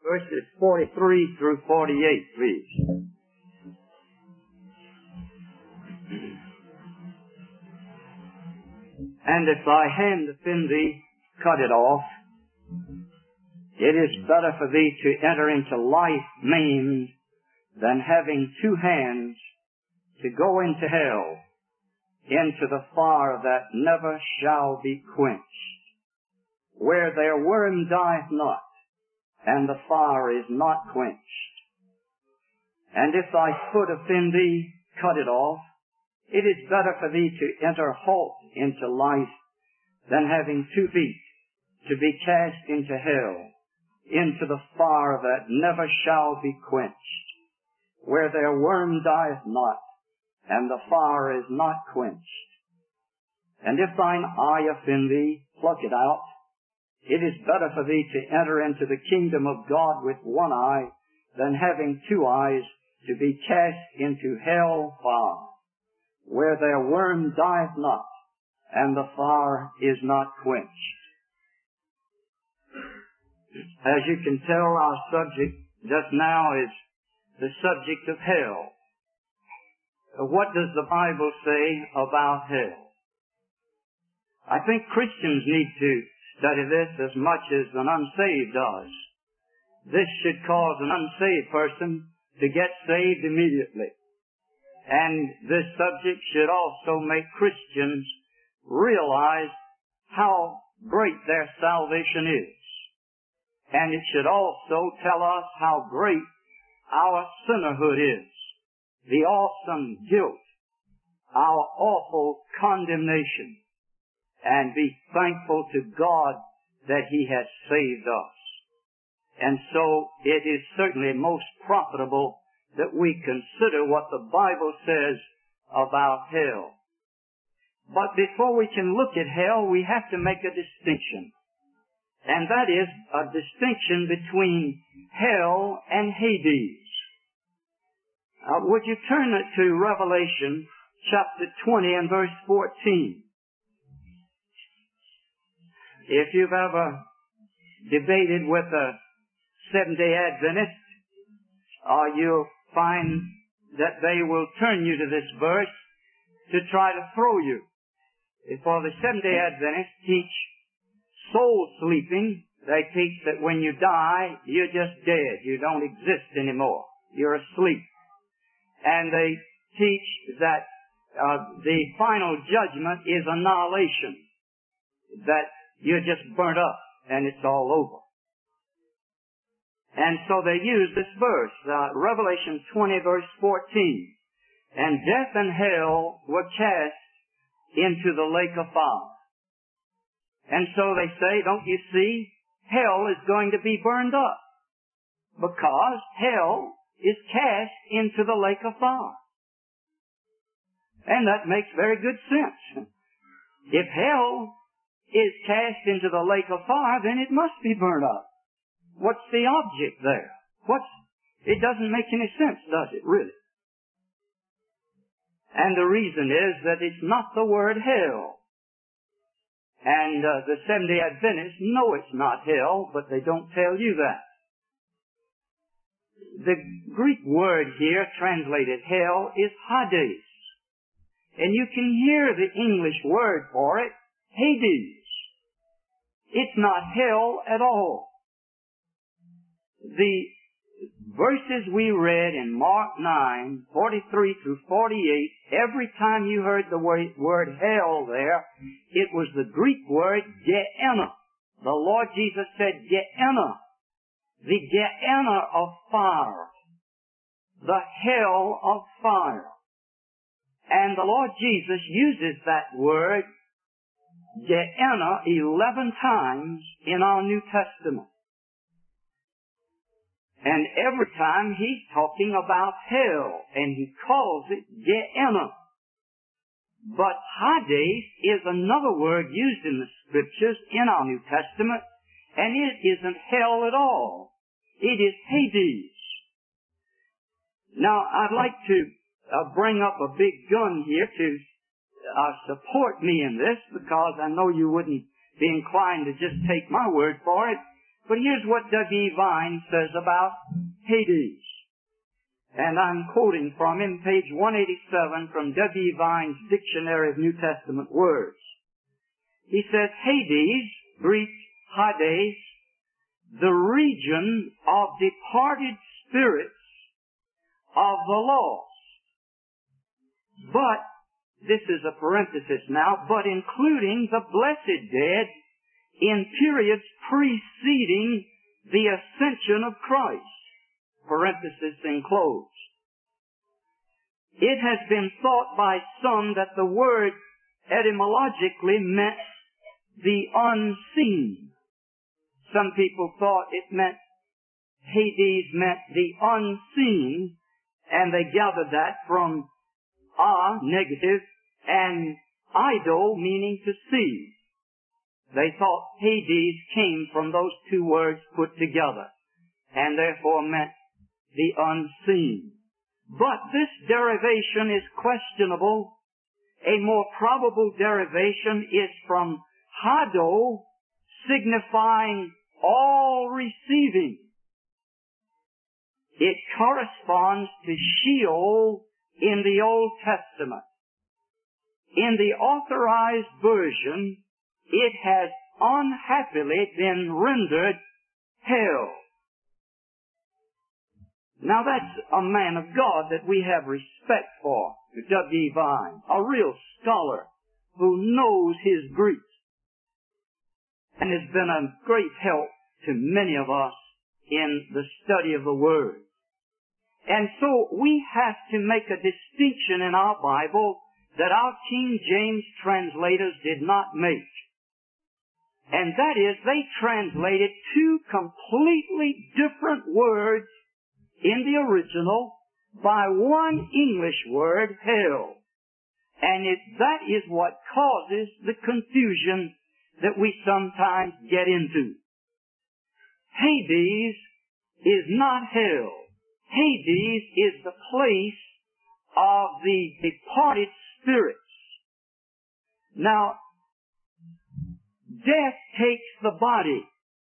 verses 43 through 48, please. And if thy hand offend thee, cut it off. It is better for thee to enter into life maimed than having two hands to go into hell, into the fire that never shall be quenched, where their worm dieth not, and the fire is not quenched. And if thy foot offend thee, cut it off. It is better for thee to enter halt into life than having 2 feet to be cast into hell, into the fire that never shall be quenched, where their worm dieth not, and the fire is not quenched. And if thine eye offend thee, pluck it out. It is better for thee to enter into the kingdom of God with one eye than having 2 eyes to be cast into hell fire, where their worm dieth not, and the fire is not quenched. As you can tell, our subject just now is the subject of hell. What does the Bible say about hell? I think Christians need to study this as much as an unsaved does. This should cause an unsaved person to get saved immediately. And this subject should also make Christians realize how great their salvation is. And it should also tell us how great our sinnerhood is, the awesome guilt, our awful condemnation, and be thankful to God that He has saved us. And so it is certainly most profitable that we consider what the Bible says about hell. But before we can look at hell, we have to make a distinction. And that is a distinction between hell and Hades. Would you turn it to Revelation chapter 20 and verse 14? If you've ever debated with a Seventh-day Adventist, you'll find that they will turn you to this verse to try to throw you. For the Seventh-day Adventists teach soul sleeping. They teach that when you die, you're just dead. You don't exist anymore. You're asleep. And they teach that the final judgment is annihilation, that you're just burnt up and it's all over. And so they use this verse, Revelation 20 verse 14. And death and hell were cast into the lake of fire. And so they say, don't you see, hell is going to be burned up, because hell is cast into the lake of fire. And that makes very good sense. If hell is cast into the lake of fire, then it must be burned up. What's the object there? It doesn't make any sense, does it, really? And the reason is that it's not the word hell. And the Seventh-day Adventists know it's not hell, but they don't tell you that. The Greek word here, translated hell, is Hades. And you can hear the English word for it, Hades. It's not hell at all. The verses we read in Mark 9, 43 through 48, every time you heard the word hell there, it was the Greek word Gehenna. The Lord Jesus said Gehenna, the Gehenna of fire, the hell of fire. And the Lord Jesus uses that word Gehenna 11 times in our New Testament. And every time He's talking about hell, and He calls it Gehenna. But Hades is another word used in the Scriptures in our New Testament, and it isn't hell at all. It is Hades. Now, I'd like to bring up a big gun here to support me in this, because I know you wouldn't be inclined to just take my word for it. But here's what W. Vine says about Hades. And I'm quoting from him, page 187 from W. Vine's Dictionary of New Testament Words. He says, Hades, Greek Hades, the region of departed spirits of the lost. But, this is a parenthesis now, but including the blessed dead in periods preceding the ascension of Christ. Parenthesis enclosed. It has been thought by some that the word etymologically meant the unseen. Some people thought it meant Hades meant the unseen, and they gathered that from negative, and eido, meaning to see. They thought Hades came from those two words put together, and therefore meant the unseen. But this derivation is questionable. A more probable derivation is from hado, signifying all receiving. It corresponds to Sheol in the Old Testament. In the Authorized Version, it has unhappily been rendered hell. Now that's a man of God that we have respect for, W. Vine, a real scholar who knows his Greek and has been a great help to many of us in the study of the Word. And so we have to make a distinction in our Bible that our King James translators did not make. And that is, they translated two completely different words in the original by one English word, hell. And that is what causes the confusion that we sometimes get into. Hades is not hell. Hades is the place of the departed spirits. Now, death takes the body,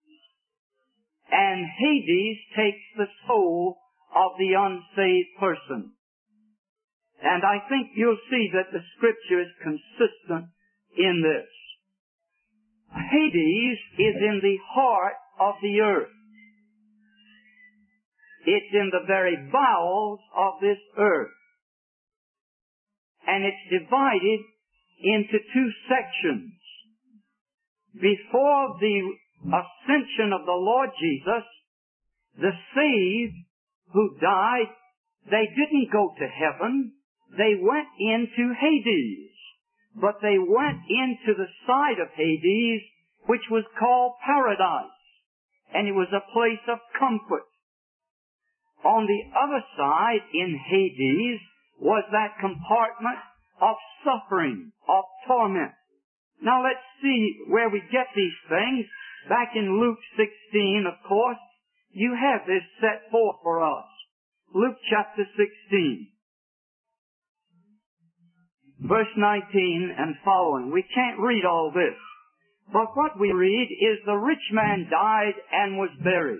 and Hades takes the soul of the unsaved person. And I think you'll see that the Scripture is consistent in this. Hades is in the heart of the earth. It's in the very bowels of this earth. And it's divided into two sections. Before the ascension of the Lord Jesus, the saved who died, they didn't go to heaven. They went into Hades. But they went into the side of Hades, which was called paradise. And it was a place of comfort. On the other side, in Hades, was that compartment of suffering, of torment. Now let's see where we get these things. Back in Luke 16, of course, you have this set forth for us. Luke chapter 16. Verse 19 and following. We can't read all this. But what we read is the rich man died and was buried.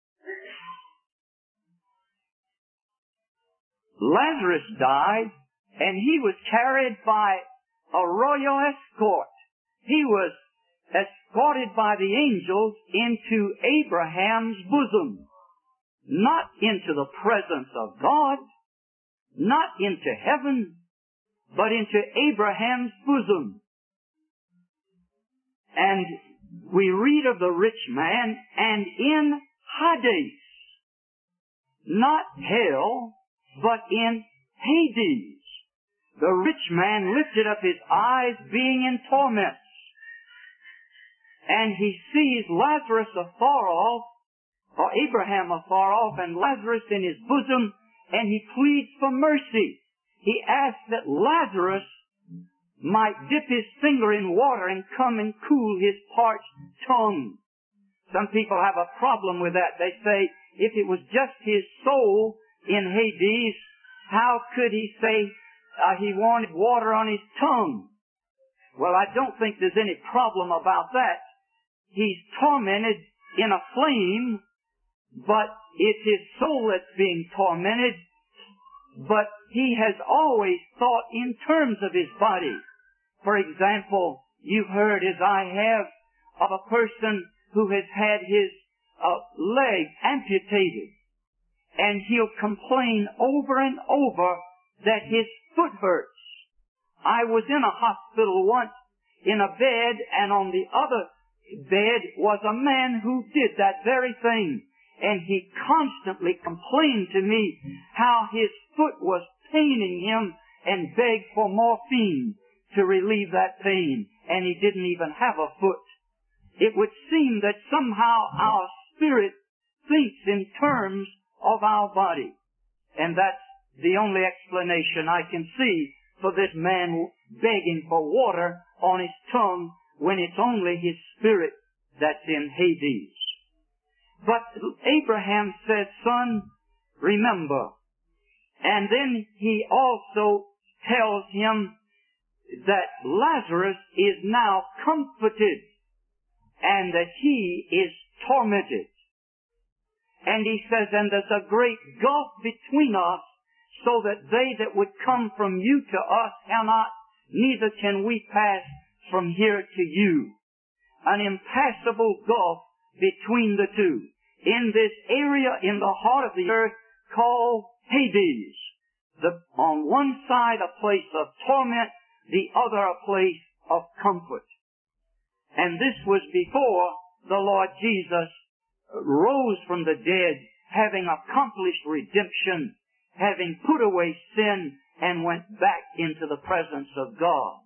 Lazarus died, and he was carried by a royal escort. He was escorted by the angels into Abraham's bosom. Not into the presence of God, not into heaven, but into Abraham's bosom. And we read of the rich man, and in Hades, not hell, but in Hades, the rich man lifted up his eyes, being in torments. And he sees Lazarus afar off, or Abraham afar off, and Lazarus in his bosom, and he pleads for mercy. He asks that Lazarus might dip his finger in water and come and cool his parched tongue. Some people have a problem with that. They say, if it was just his soul in Hades, how could he say he wanted water on his tongue? Well, I don't think there's any problem about that. He's tormented in a flame, but it's his soul that's being tormented. But he has always thought in terms of his body. For example, you've heard, as I have, of a person who has had his leg amputated. And he'll complain over and over that his foot hurts. I was in a hospital once in a bed, and on the other bed was a man who did that very thing. And he constantly complained to me how his foot was paining him and begged for morphine to relieve that pain. And he didn't even have a foot. It would seem that somehow our spirit thinks in terms of our body. And that's the only explanation I can see for this man begging for water on his tongue when it's only his spirit that's in Hades. But Abraham says, son, remember. And then he also tells him that Lazarus is now comforted and that he is tormented. And he says, and there's a great gulf between us, so that they that would come from you to us cannot, neither can we pass from here to you. An impassable gulf between the two. In this area in the heart of the earth called Hades. On one side a place of torment, the other a place of comfort. And this was before the Lord Jesus rose from the dead, having accomplished redemption, having put away sin, and went back into the presence of God.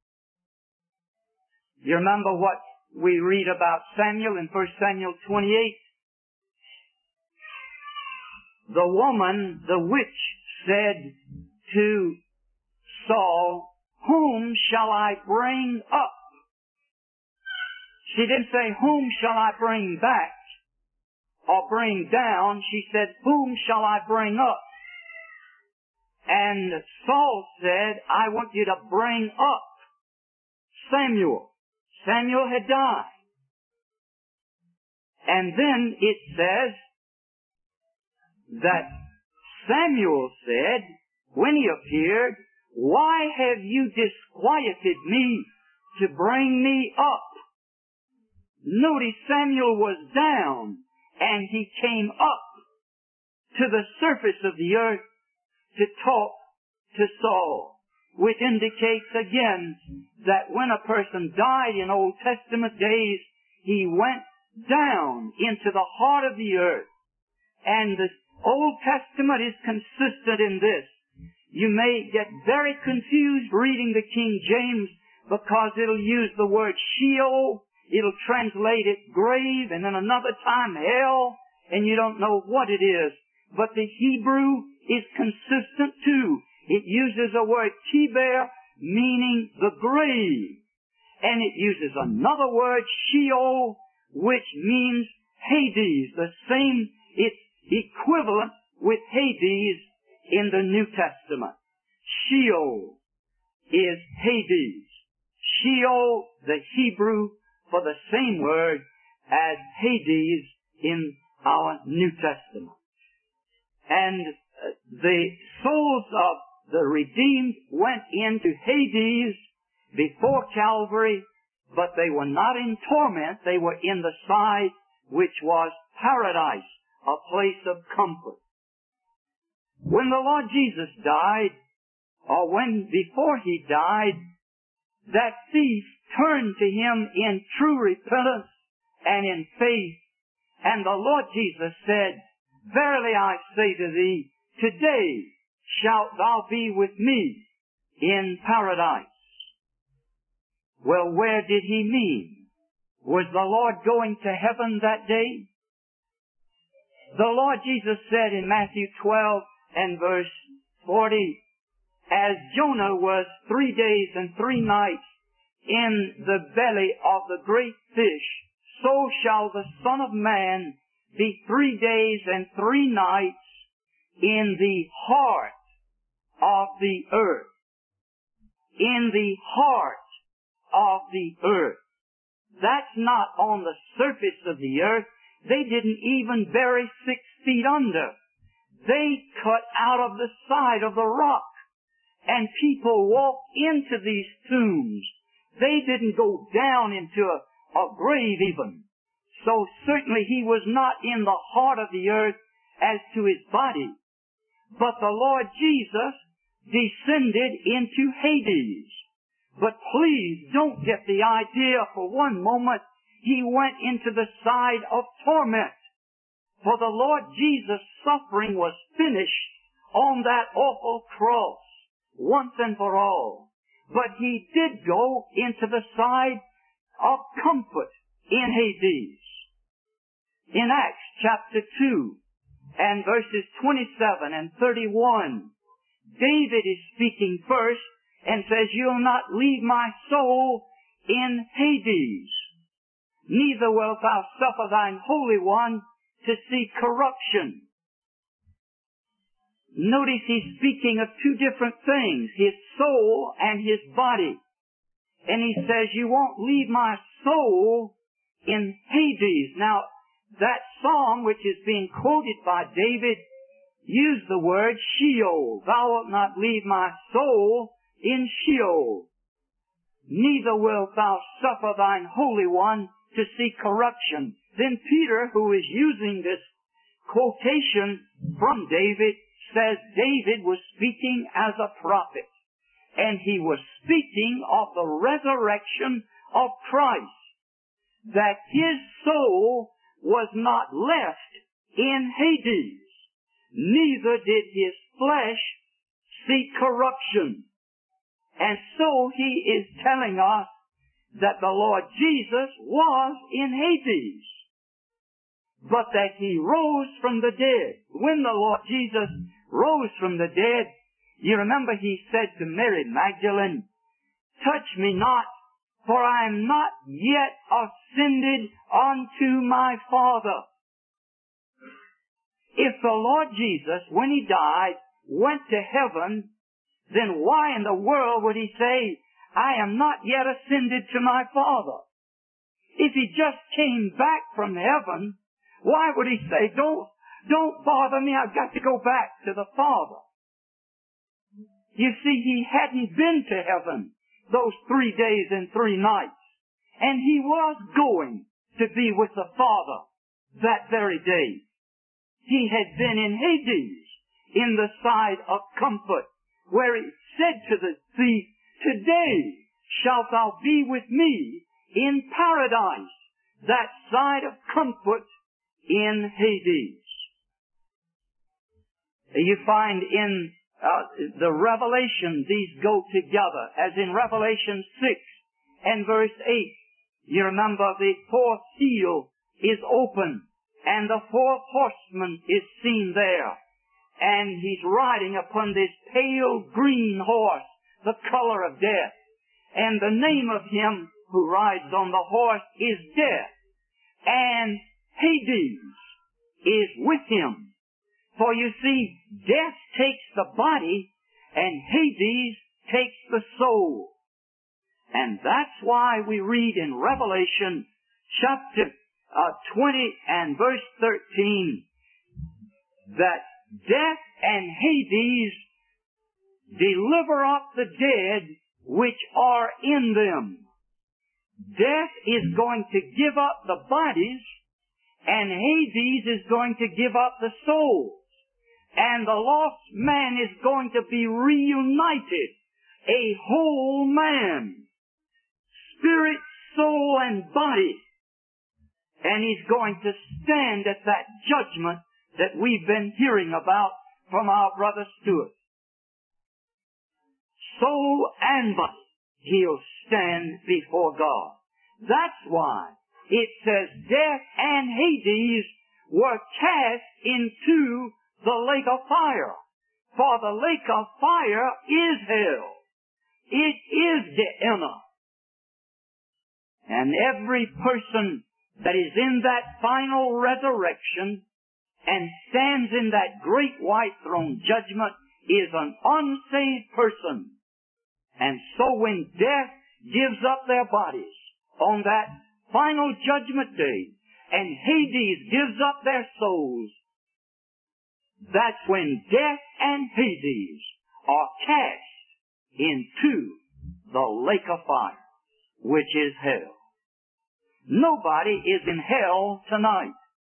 You remember what we read about Samuel in 1 Samuel 28? The woman, the witch, said to Saul, whom shall I bring up? She didn't say, whom shall I bring back or bring down? She said, whom shall I bring up? And Saul said, I want you to bring up Samuel. Samuel had died. And then it says that Samuel said, when he appeared, why have you disquieted me to bring me up? Notice Samuel was down and he came up to the surface of the earth to talk to Saul, which indicates again that when a person died in Old Testament days, he went down into the heart of the earth. And the Old Testament is consistent in this. You may get very confused reading the King James because it'll use the word Sheol, it'll translate it grave, and then another time hell, and you don't know what it is. But the Hebrew is consistent too. It uses a word Tiber, meaning the grave. And it uses another word, Sheol, which means Hades. The same, it's equivalent with Hades in the New Testament. Sheol is Hades. Sheol, the Hebrew, for the same word as Hades in our New Testament. And the souls of the redeemed went into Hades before Calvary, but they were not in torment. They were in the side which was paradise, a place of comfort. When the Lord Jesus died, or when before he died, that thief turned to him in true repentance and in faith, and the Lord Jesus said, verily I say to thee, today shalt thou be with me in paradise. Well, where did he mean? Was the Lord going to heaven that day? The Lord Jesus said in Matthew 12 and verse 40, as Jonah was 3 days and 3 nights in the belly of the great fish, so shall the Son of Man be 3 days and 3 nights in the heart of the earth. In the heart of the earth. That's not on the surface of the earth. They didn't even bury 6 feet under. They cut out of the side of the rock. And people walked into these tombs. They didn't go down into a grave even. So certainly he was not in the heart of the earth as to his body. But the Lord Jesus descended into Hades. But please don't get the idea for one moment he went into the side of torment. For the Lord Jesus' suffering was finished on that awful cross once and for all. But he did go into the side of comfort in Hades. In Acts chapter 2 and verses 27 and 31, David is speaking first and says, "You'll not leave my soul in Hades, neither wilt thou suffer thine Holy One to see corruption." Notice he's speaking of two different things, his soul and his body. And he says, "You won't leave my soul in Hades." Now, that psalm which is being quoted by David used the word Sheol. "Thou wilt not leave my soul in Sheol, neither wilt thou suffer thine Holy One to see corruption." Then Peter, who is using this quotation from David, says David was speaking as a prophet. And he was speaking of the resurrection of Christ, that his soul was not left in Hades, neither did his flesh see corruption. And so he is telling us that the Lord Jesus was in Hades, but that he rose from the dead. When the Lord Jesus rose from the dead, you remember he said to Mary Magdalene, "Touch me not, for I am not yet ascended unto my Father." If the Lord Jesus, when he died, went to heaven, then why in the world would he say, "I am not yet ascended to my Father"? If he just came back from heaven, why would he say, don't bother me, I've got to go back to the Father"? You see, he hadn't been to heaven those 3 days and 3 nights. And he was going to be with the Father that very day. He had been in Hades, in the side of comfort, where he said to the thief, "Today shalt thou be with me in paradise," that side of comfort in Hades. You find in the Revelation, these go together, as in Revelation 6 and verse 8. You remember the fourth seal is open, and the fourth horseman is seen there. And he's riding upon this pale green horse, the color of death. And the name of him who rides on the horse is Death. And Hades is with him. For you see, death takes the body, and Hades takes the soul. And that's why we read in Revelation chapter 20 and verse 13, that death and Hades deliver up the dead which are in them. Death is going to give up the bodies, and Hades is going to give up the souls. And the lost man is going to be reunited, a whole man, spirit, soul, and body. And he's going to stand at that judgment that we've been hearing about from our brother Stuart. Soul and body, he'll stand before God. That's why it says death and Hades were cast into the lake of fire. For the lake of fire is hell. It is Gehenna. And every person that is in that final resurrection and stands in that great white throne judgment is an unsaved person. And so when death gives up their bodies on that final judgment day, and Hades gives up their souls, that's when death and Hades are cast into the lake of fire, which is hell. Nobody is in hell tonight,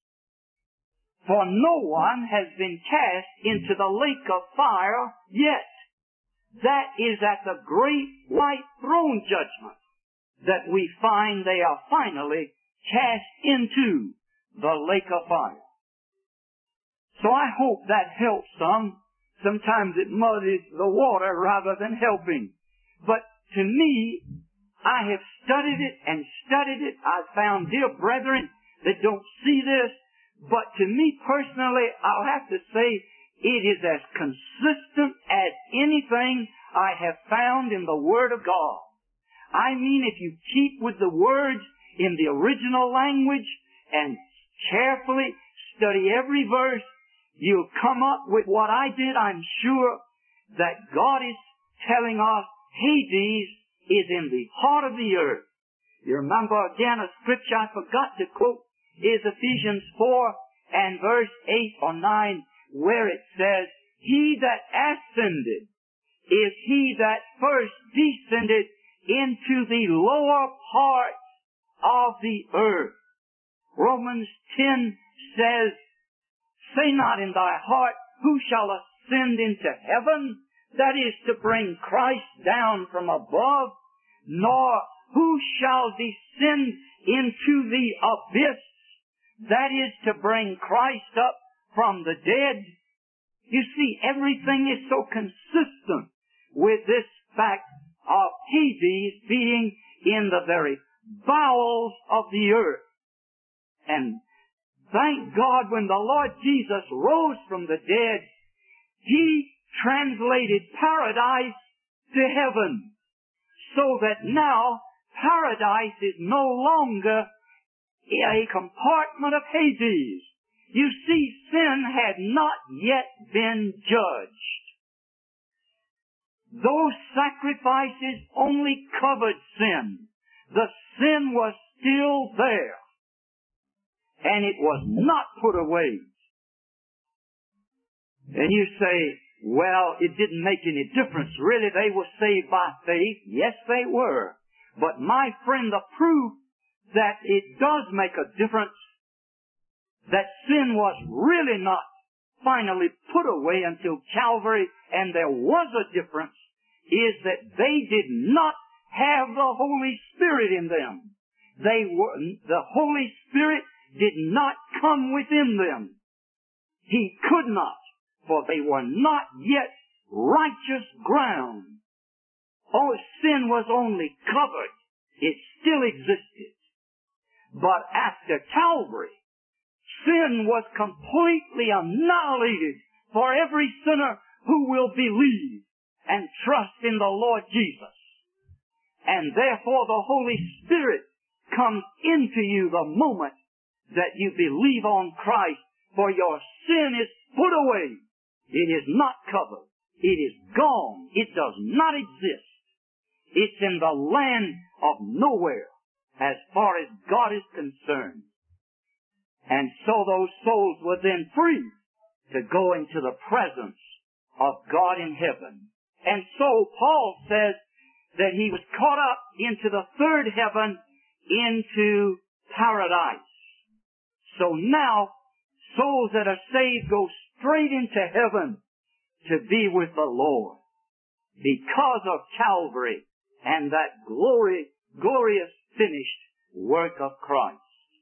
for no one has been cast into the lake of fire yet. That is at the great white throne judgment that we find they are finally cast into the lake of fire. So I hope that helps some. Sometimes it muddies the water rather than helping. But to me, I have studied it and studied it. I've found dear brethren that don't see this. But to me personally, I'll have to say it is as consistent as anything I have found in the Word of God. I mean, if you keep with the words in the original language and carefully study every verse, you'll come up with what I did. I'm sure that God is telling us Hades is in the heart of the earth. You remember again a scripture I forgot to quote is Ephesians 4 and verse 8 or 9, where it says, He that ascended is he that first descended into the lower parts of the earth. Romans 10 says, Say not in thy heart, who shall ascend into heaven? That is to bring Christ down from above. Nor who shall descend into the abyss? That is to bring Christ up from the dead. You see, everything is so consistent with this fact of Hades being in the very bowels of the earth. And thank God when the Lord Jesus rose from the dead, He translated paradise to heaven, so that now paradise is no longer a compartment of Hades. You see, sin had not yet been judged. Those sacrifices only covered sin. The sin was still there, and it was not put away. And you say, well, it didn't make any difference. Really, they were saved by faith. Yes, they were. But my friend, the proof that it does make a difference, that sin was really not finally put away until Calvary, and there was a difference, is that they did not have the Holy Spirit in them. The Holy Spirit did not come within them. He could not, for they were not yet righteous ground. Oh, sin was only covered. It still existed. But after Calvary, sin was completely annihilated for every sinner who will believe and trust in the Lord Jesus. And therefore the Holy Spirit comes into you the moment that you believe on Christ, for your sin is put away. It is not covered. It is gone. It does not exist. It's in the land of nowhere as far as God is concerned. And so those souls were then free to go into the presence of God in heaven. And so Paul says that he was caught up into the third heaven, into paradise. So now, souls that are saved go straight into heaven to be with the Lord because of Calvary and that glorious finished work of Christ.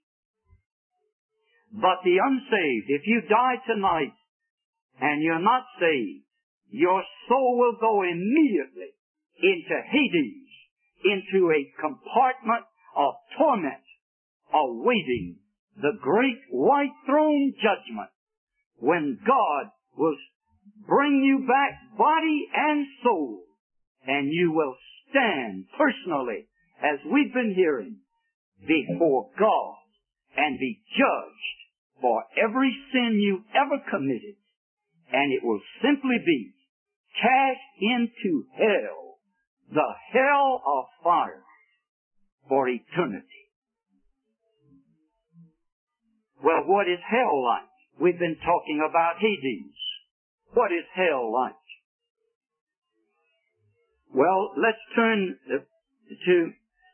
But the unsaved, if you die tonight and you're not saved, your soul will go immediately into Hades, into a compartment of torment, awaiting the great white throne judgment, when God will bring you back body and soul, and you will stand personally, as we've been hearing, before God and be judged for every sin you ever committed. And it will simply be cast into hell, the hell of fire, for eternity. Well, what is hell like? We've been talking about Hades. What is hell like? Well, let's turn to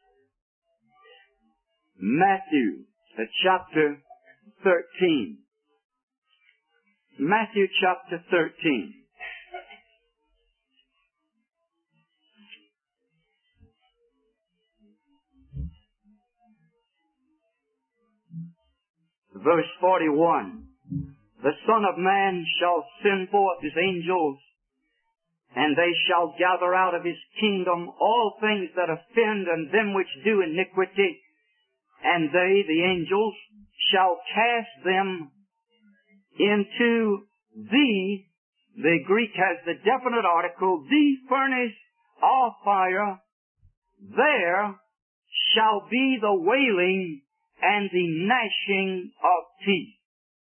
Matthew chapter 13. Matthew chapter 13. Verse 41. The Son of Man shall send forth his angels, and they shall gather out of his kingdom all things that offend and them which do iniquity, and they, the angels, shall cast them into the Greek has the definite article, the furnace of fire. There shall be the wailing and the gnashing of teeth.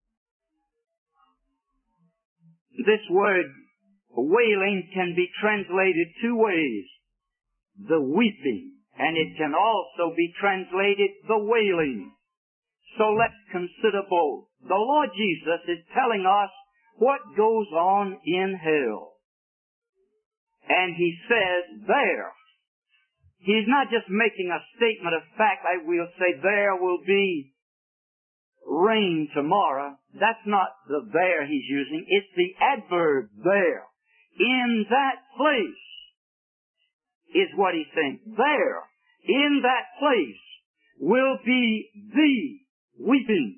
This word wailing can be translated two ways. The weeping, and it can also be translated the wailing. So let's consider both. The Lord Jesus is telling us what goes on in hell. And He says there, He's not just making a statement of fact, I will say there will be rain tomorrow. That's not the there He's using. It's the adverb there. In that place is what He's saying. There, in that place, will be the weeping.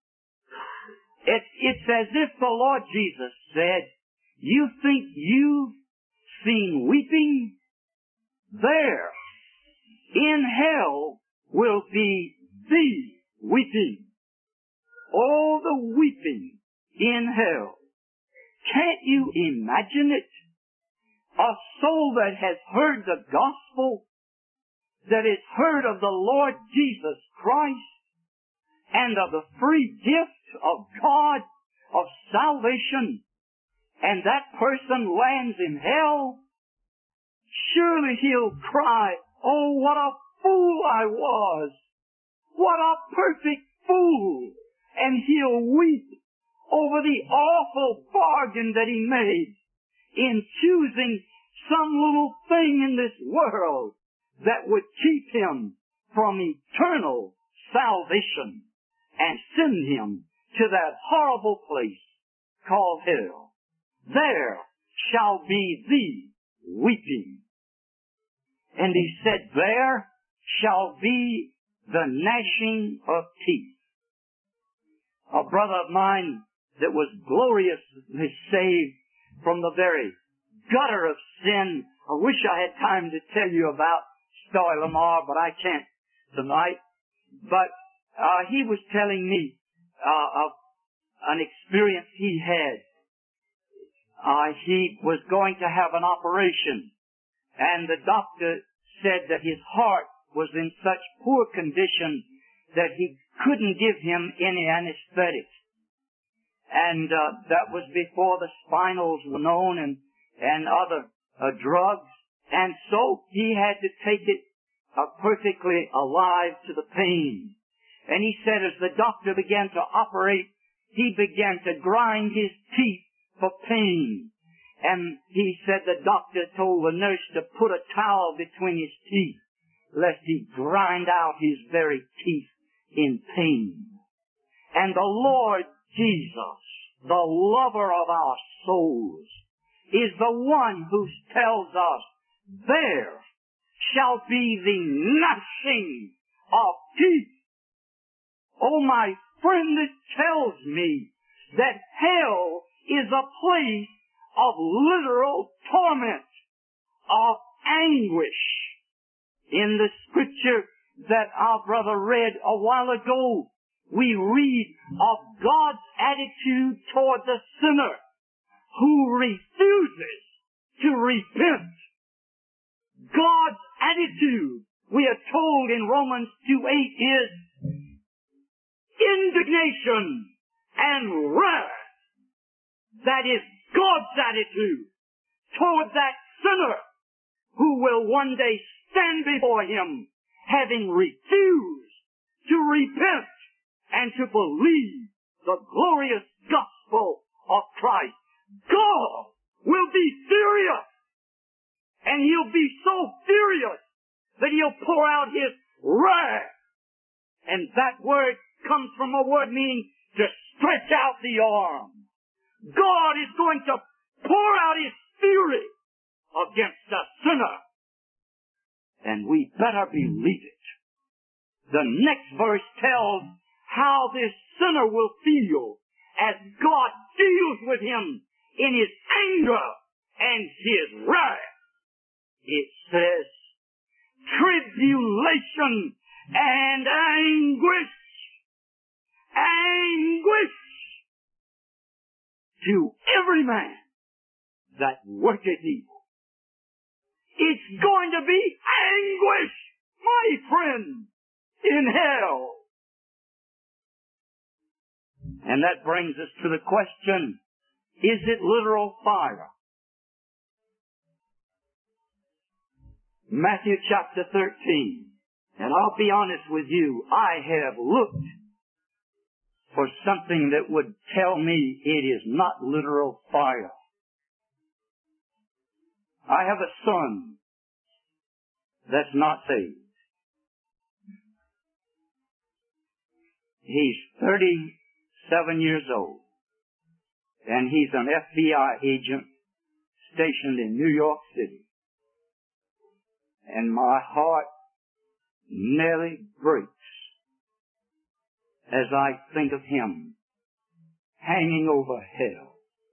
It's as if the Lord Jesus said, you think you've seen weeping? There, in hell, will be the weeping. All the weeping in hell. Can't you imagine it? A soul that has heard the gospel, that has heard of the Lord Jesus Christ, and of the free gift of God, of salvation, and that person lands in hell, surely he'll cry, oh, what a fool I was! What a perfect fool! And he'll weep over the awful bargain that he made in choosing some little thing in this world that would keep him from eternal salvation and send him to that horrible place called hell. There shall be the weeping. And He said, there shall be the gnashing of teeth. A brother of mine that was gloriously saved from the very gutter of sin. I wish I had time to tell you about Stoy Lamar, but I can't tonight. But he was telling me of an experience he had. He was going to have an operation, and the doctor said that his heart was in such poor condition that he couldn't give him any anesthetic. And that was before the spinals were known and other drugs. And so he had to take it perfectly alive to the pain. And he said as the doctor began to operate, he began to grind his teeth for pain. And he said the doctor told the nurse to put a towel between his teeth, lest he grind out his very teeth in pain. And the Lord Jesus, the lover of our souls, is the one who tells us, there shall be the gnashing of teeth. Oh, my friend, this tells me that hell is a place of literal torment, of anguish. In the scripture that our brother read a while ago, we read of God's attitude toward the sinner who refuses to repent. God's attitude, we are told in Romans 2:8, is indignation and wrath. That is God's attitude toward that sinner who will one day stand before Him having refused to repent and to believe the glorious gospel of Christ, God will be furious. And He'll be so furious that He'll pour out His wrath. And that word comes from a word meaning to stretch out the arm. God is going to pour out His fury against a sinner. And we better believe it. The next verse tells how this sinner will feel as God deals with him in His anger and His wrath. It says, tribulation and anguish to every man that worketh evil. It's going to be anguish, my friend, in hell. And that brings us to the question, is it literal fire? Matthew chapter 13. And I'll be honest with you, I have looked for something that would tell me it is not literal fire. I have a son that's not saved. He's 37 years old, and he's an FBI agent stationed in New York City. And my heart nearly breaks as I think of him hanging over hell.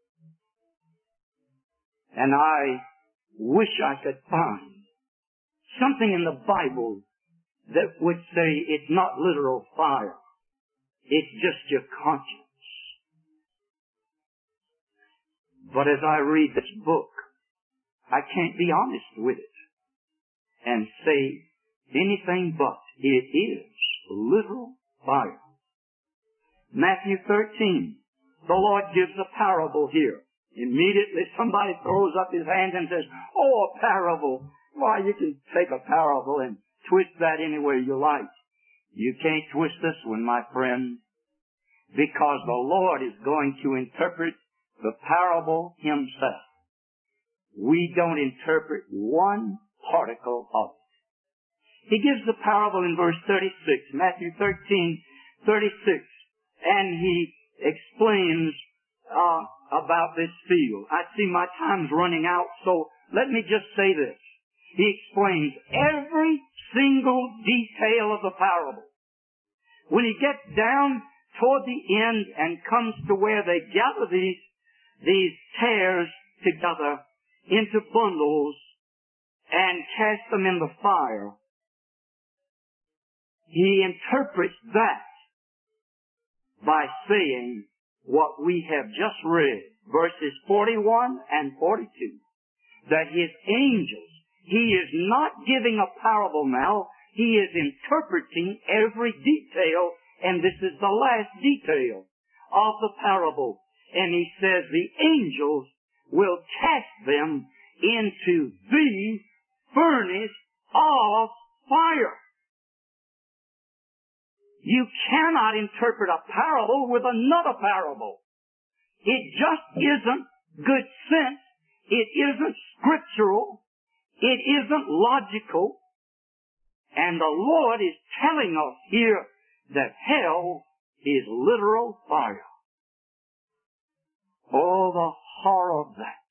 And I wish I could find something in the Bible that would say it's not literal fire. It's just your conscience. But as I read this book, I can't be honest with it and say anything but it is literal fire. Matthew 13, the Lord gives a parable here. Immediately somebody throws up his hands and says, oh, a parable. Why, you can take a parable and twist that any way you like. You can't twist this one, my friend, because the Lord is going to interpret the parable Himself. We don't interpret one particle of it. He gives the parable in verse 36, Matthew 13:36, and He explains about this field. I see my time's running out, so let me just say this. He explains every single detail of the parable. When he gets down toward the end and comes to where they gather these tares together into bundles and cast them in the fire, he interprets that by saying what we have just read, verses 41 and 42, that His angels, He is not giving a parable now, He is interpreting every detail, and this is the last detail of the parable. And He says the angels will cast them into the furnace of fire. You cannot interpret a parable with another parable. It just isn't good sense. It isn't scriptural. It isn't logical. And the Lord is telling us here that hell is literal fire. Oh, the horror of that.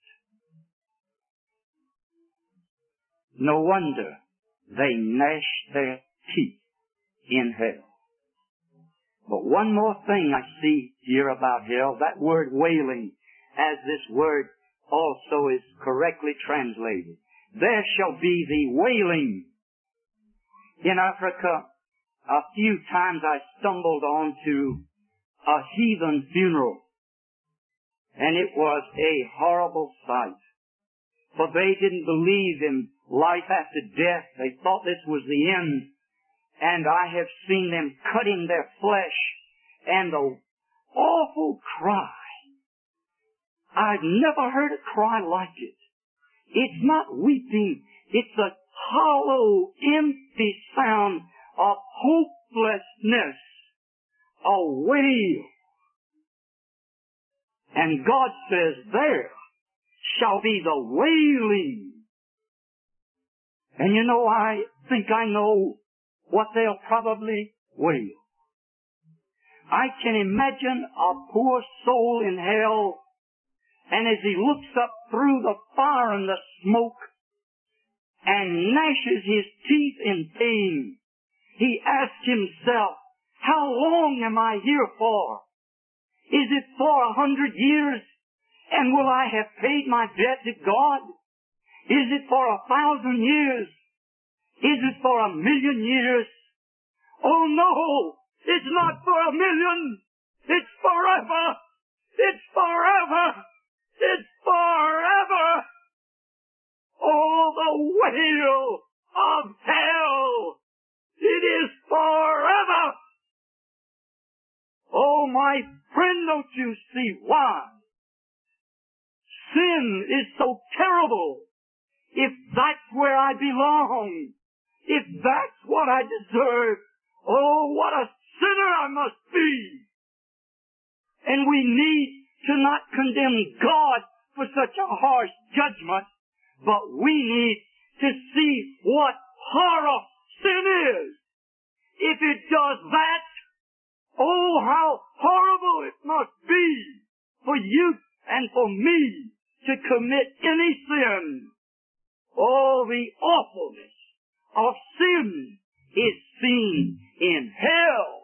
No wonder they gnash their teeth in hell. But one more thing I see here about hell, that word wailing, as this word also is correctly translated. There shall be the wailing. In Africa, a few times I stumbled onto a heathen funeral, and it was a horrible sight. For they didn't believe in life after death. They thought this was the end. And I have seen them cutting their flesh, and the awful cry. I've never heard a cry like it. It's not weeping. It's a hollow, empty sound of hopelessness, a wail. And God says, there shall be the wailing. And you know, I think I know what they'll probably wail. I can imagine a poor soul in hell, and as he looks up through the fire and the smoke and gnashes his teeth in pain, he asks himself, how long am I here for? Is it for 100 years? And will I have paid my debt to God? Is it for 1,000 years? Is it for 1,000,000 years? Oh no! It's not for 1,000,000! It's forever! It's forever! It's forever! Oh, the wail of hell! It is forever! Oh, my friend, don't you see why? Sin is so terrible. If that's where I belong, if that's what I deserve, oh, what a sinner I must be. And we need to not condemn God for such a harsh judgment, but we need to see what horror sin is. If it does that, oh, how horrible it must be for you and for me to commit any sin. Oh, the awfulness of sin is seen in hell.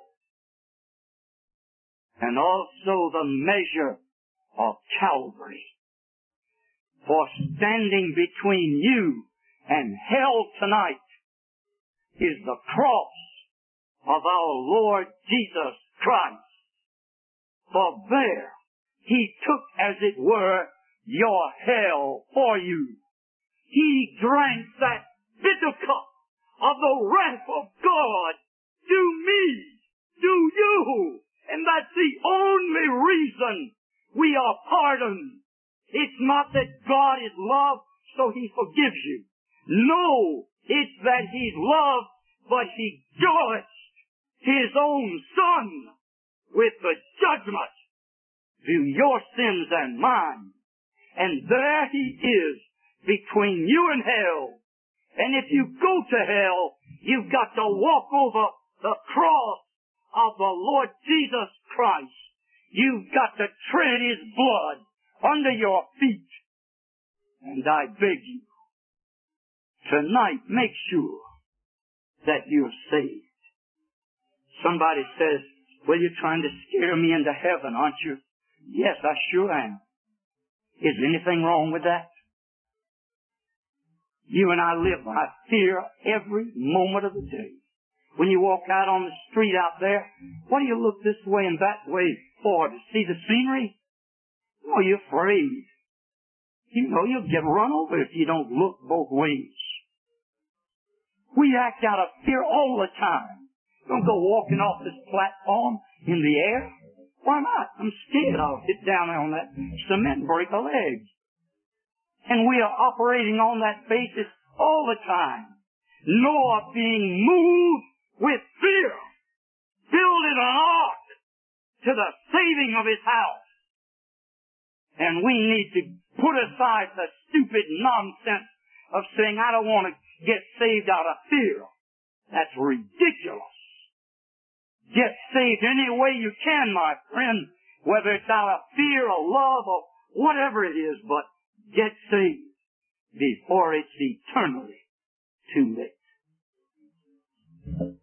And also the measure of Calvary. For standing between you and hell tonight is the cross of our Lord Jesus Christ. For there He took, as it were, your hell for you. He drank that bitter cup of the wrath of God. Do me, do you. And that's the only reason we are pardoned. It's not that God is love, so He forgives you. No, it's that He's love, but He judged His own Son with the judgment to your sins and mine. And there He is between you and hell. And if you go to hell, you've got to walk over the cross of the Lord Jesus Christ. You've got to tread His blood under your feet. And I beg you, tonight make sure that you're saved. Somebody says, well, you're trying to scare me into heaven, aren't you? Yes, I sure am. Is anything wrong with that? You and I live by fear every moment of the day. When you walk out on the street out there, what do you look this way and that way for? To see the scenery? No, you're afraid. You know you'll get run over if you don't look both ways. We act out of fear all the time. Don't go walking off this platform in the air. Why not? I'm scared I'll hit down on that cement and break a leg. And we are operating on that basis all the time. Noah being moved with fear, building an ark to the saving of his house. And we need to put aside the stupid nonsense of saying, I don't want to get saved out of fear. That's ridiculous. Get saved any way you can, my friend, whether it's out of fear or love or whatever it is, but get saved before it's eternally too late.